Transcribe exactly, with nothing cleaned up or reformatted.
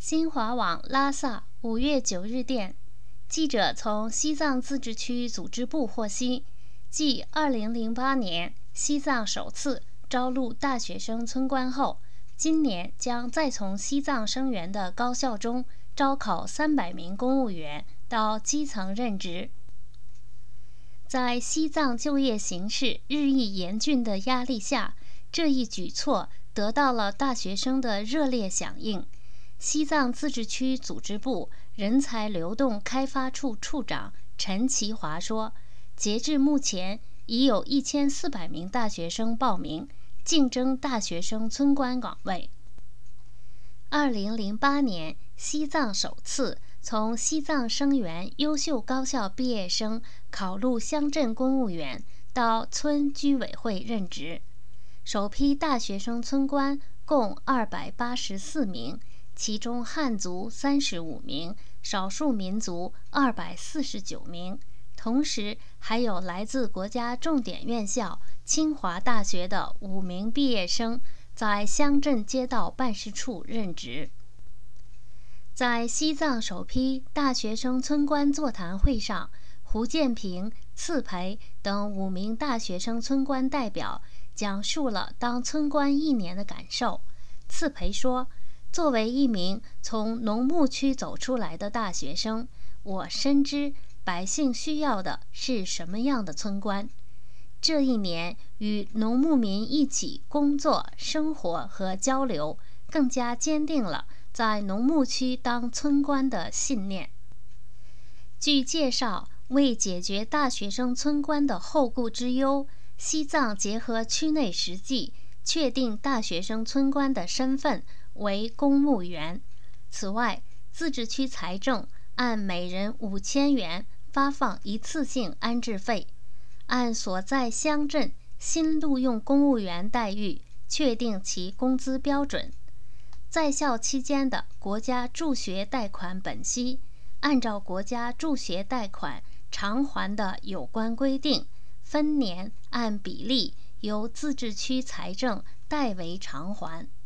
新华网拉萨五月九日电，记者从西藏自治区组织部获悉，继二零零八年西藏首次招录大学生村官后，今年将再从西藏生源的高校中招考三百名公务员到基层任职。在西藏就业形势日益严峻的压力下，这一举措得到了大学生的热烈响应。西藏自治区组织部人才流动开发处处长陈其华说，截至目前，已有一千四百名大学生报名，竞争大学生村官岗位。二零零八年，西藏首次从西藏生源优秀高校毕业生考入乡镇公务员到村居委会任职，首批大学生村官共二百八十四名，其中汉族三十五名，少数民族二百四十九名，同时还有来自国家重点院校清华大学的五名毕业生在乡镇街道办事处任职。在西藏首批大学生村官座谈会上，胡建平、次培等五名大学生村官代表讲述了当村官一年的感受。次培说，作为一名从农牧区走出来的大学生，我深知百姓需要的是什么样的村官。这一年与农牧民一起工作、生活和交流，更加坚定了在农牧区当村官的信念。据介绍，为解决大学生村官的后顾之忧，西藏结合区内实际，确定大学生村官的身份为公务员。此外，自治区财政按每人五千元发放一次性安置费，按所在乡镇新录用公务员待遇确定其工资标准。在校期间的国家助学贷款本息，按照国家助学贷款偿还的有关规定，分年按比例由自治区财政代为偿还。